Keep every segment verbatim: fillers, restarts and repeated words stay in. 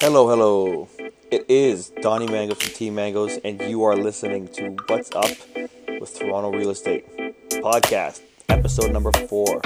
Hello, hello. It is Donnie Mangos from Team Mangos, and you are listening to What's Up with Toronto Real Estate Podcast, episode number four.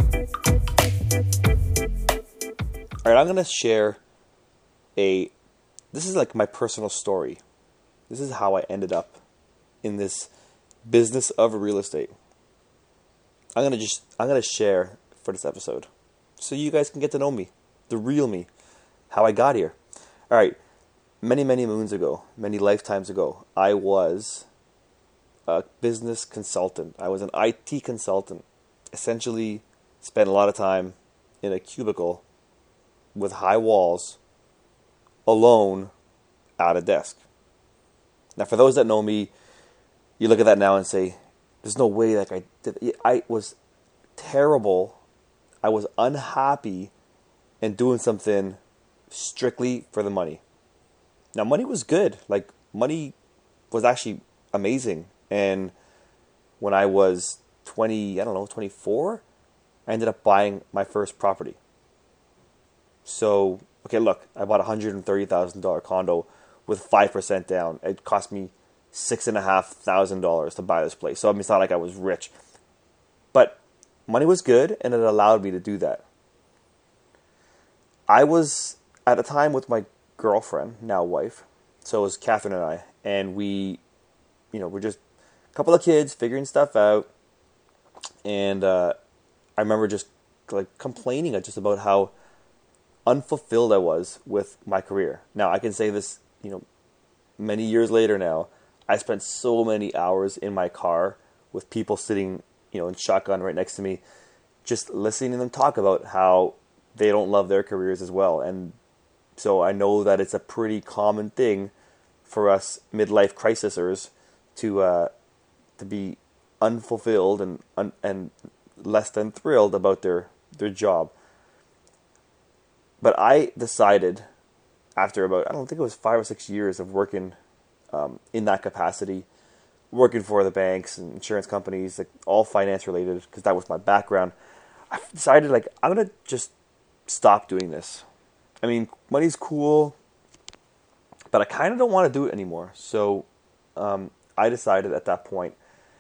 All right, I'm going to share a, this is like my personal story. This is how I ended up in this business of real estate. I'm going to just, I'm going to share for this episode so you guys can get to know me, the real me, how I got here. All right, many, many moons ago, many lifetimes ago, I was a business consultant. I was an I T consultant. Essentially, spent a lot of time in a cubicle with high walls, alone, at a desk. Now, for those that know me, you look at that now and say, there's no way like I did. I was terrible. I was unhappy and doing something strictly for the money. Now, money was good. Like, money was actually amazing. And when I was twenty, I don't know, twenty-four, I ended up buying my first property. So, okay, look, I bought a one hundred thirty thousand dollars condo with five percent down. It cost me six thousand five hundred dollars to buy this place. So, I mean, it's not like I was rich. But money was good, and it allowed me to do that. I was at a time with my girlfriend, now wife, so it was Catherine and I, and we, you know, we're just a couple of kids figuring stuff out, and uh, I remember just like complaining just about how unfulfilled I was with my career. Now, I can say this, you know, many years later now, I spent so many hours in my car with people sitting, you know, in shotgun right next to me, just listening to them talk about how they don't love their careers as well. And so I know that it's a pretty common thing for us midlife crisisers to uh, to be unfulfilled and un- and less than thrilled about their, their job. But I decided after about, I don't think it was five or six years of working um, in that capacity, working for the banks and insurance companies, like all finance related, because that was my background, I decided like I'm going to just stop doing this. I mean, money's cool, but I kind of don't want to do it anymore. So um, I decided at that point,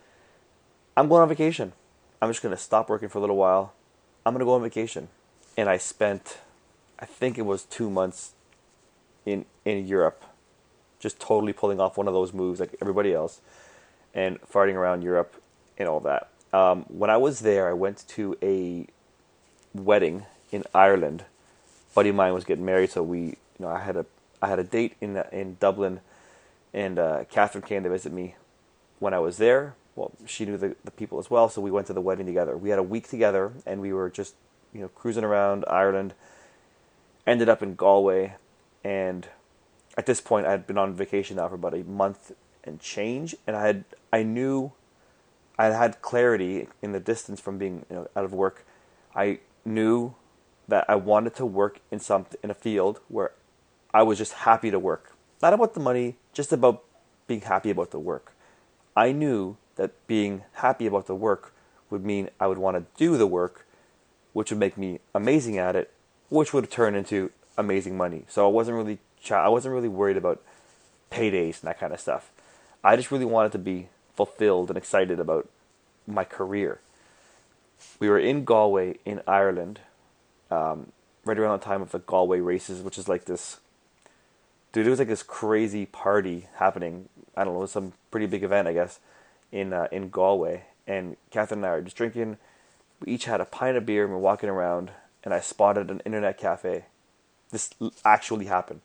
I'm going on vacation. I'm just going to stop working for a little while. I'm going to go on vacation. And I spent, I think it was two months in, in Europe, just totally pulling off one of those moves like everybody else and farting around Europe and all that. Um, when I was there, I went to a wedding in Ireland. A buddy of mine was getting married, so we, you know, I had a, I had a date in in Dublin, and uh, Catherine came to visit me when I was there. Well, she knew the, the people as well, so we went to the wedding together. We had a week together, and we were just, you know, cruising around Ireland. Ended up in Galway, and at this point, I had been on vacation now for about a month and change, and I had, I knew, I had had clarity in the distance from being, you know, out of work. I knew that I wanted to work in some in a field where I was just happy to work. Not about the money, just about being happy about the work. I knew that being happy about the work would mean I would want to do the work, which would make me amazing at it, which would turn into amazing money. So I wasn't really I wasn't really worried about paydays and that kind of stuff. I just really wanted to be fulfilled and excited about my career. We were in Galway in Ireland, um, right around the time of the Galway races, which is like this, dude, it was like this crazy party happening. I don't know, it was some pretty big event, I guess, in uh, in Galway. And Catherine and I were just drinking. We each had a pint of beer and we're walking around, and I spotted an internet cafe. This actually happened.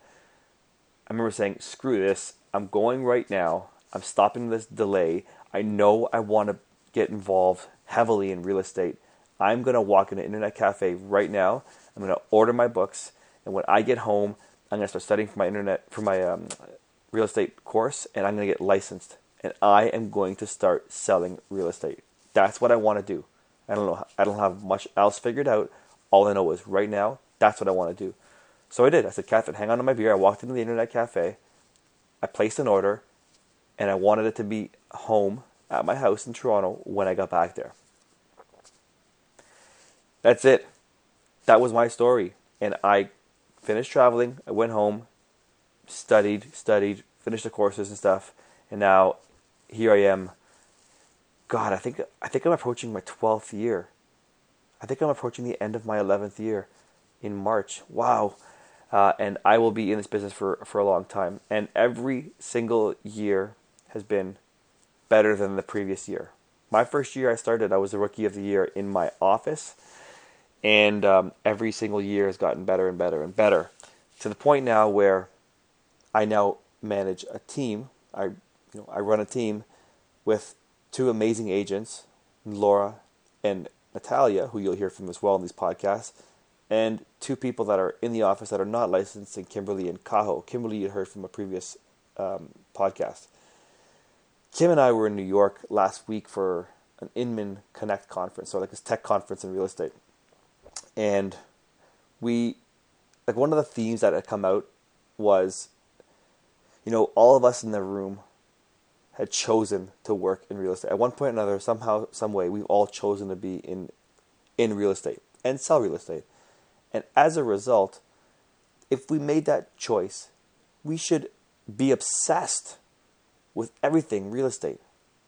I remember saying, screw this, I'm going right now. I'm stopping this delay. I know I want to get involved heavily in real estate. I'm going to walk in an internet cafe right now. I'm going to order my books. And when I get home, I'm going to start studying for my internet, for my um, real estate course. And I'm going to get licensed. And I am going to start selling real estate. That's what I want to do. I don't know. I don't have much else figured out. All I know is right now, that's what I want to do. So I did. I said, Catherine, hang on to my beer. I walked into the internet cafe. I placed an order. And I wanted it to be home at my house in Toronto when I got back there. That's it. That was my story. And I finished traveling. I went home. studied, studied, finished the courses and stuff, and now here I am. God, I think I think I'm approaching my twelfth year. I think I'm approaching the end of my eleventh year in March. Wow. Uh, and I will be in this business for, for a long time. And every single year has been better than the previous year. My first year I started, I was the Rookie of the Year in my office. And um, every single year has gotten better and better and better. To the point now where I now manage a team. I, you know, I run a team with two amazing agents, Laura and Natalia, who you'll hear from as well in these podcasts, and two people that are in the office that are not licensed, in Kimberly and Kaho. Kimberly you heard from a previous um, podcast. Kim and I were in New York last week for an Inman Connect conference, so like this tech conference in real estate. And we, like one of the themes that had come out was, you know, all of us in the room had chosen to work in real estate. At one point or another, somehow, some way, we've all chosen to be in in real estate and sell real estate. And as a result, if we made that choice, we should be obsessed with everything real estate.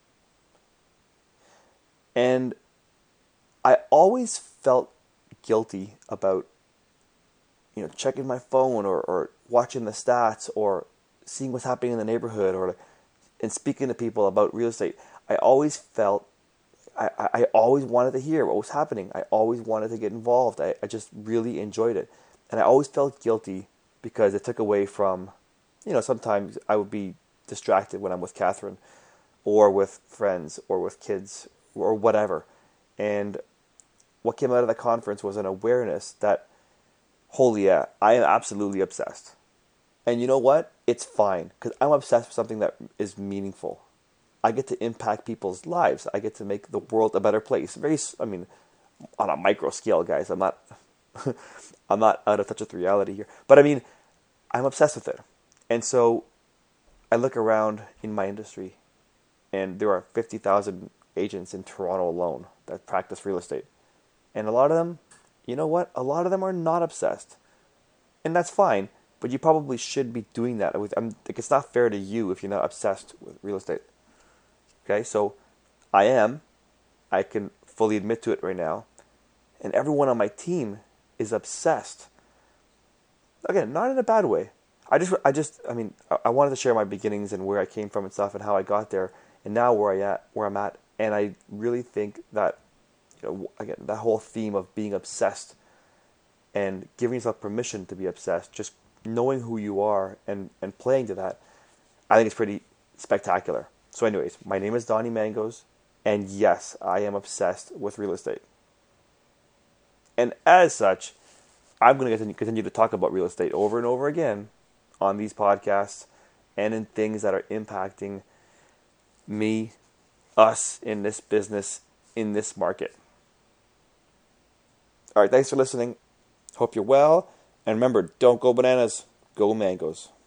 And I always felt guilty about, you know, checking my phone or, or watching the stats or seeing what's happening in the neighborhood or and speaking to people about real estate. I always felt I, I always wanted to hear what was happening. I always wanted to get involved. I, I just really enjoyed it. And I always felt guilty because it took away from, you know, sometimes I would be distracted when I'm with Catherine or with friends or with kids or whatever. And what came out of the conference was an awareness that, holy yeah, I am absolutely obsessed. And you know what? It's fine because I'm obsessed with something that is meaningful. I get to impact people's lives. I get to make the world a better place. Very, I mean, on a micro scale, guys. I'm not, I'm not out of touch with reality here. But I mean, I'm obsessed with it. And so, I look around in my industry, and there are fifty thousand agents in Toronto alone that practice real estate, and a lot of them, you know what? A lot of them are not obsessed, and that's fine. But you probably should be doing that. With, I'm, like, it's not fair to you if you're not obsessed with real estate. Okay, so I am. I can fully admit to it right now. And everyone on my team is obsessed. Again, not in a bad way. I just, I just, I mean, I wanted to share my beginnings and where I came from and stuff and how I got there, and now where I at, where I'm at. And I really think that, you know, again, that whole theme of being obsessed and giving yourself permission to be obsessed, just knowing who you are and, and playing to that, I think it's pretty spectacular. So anyways, my name is Donnie Mangos, and yes, I am obsessed with real estate. And as such, I'm going to continue to talk about real estate over and over again on these podcasts and in things that are impacting me, us in this business, in this market. All right, thanks for listening. Hope you're well. And remember, don't go bananas, go mangoes.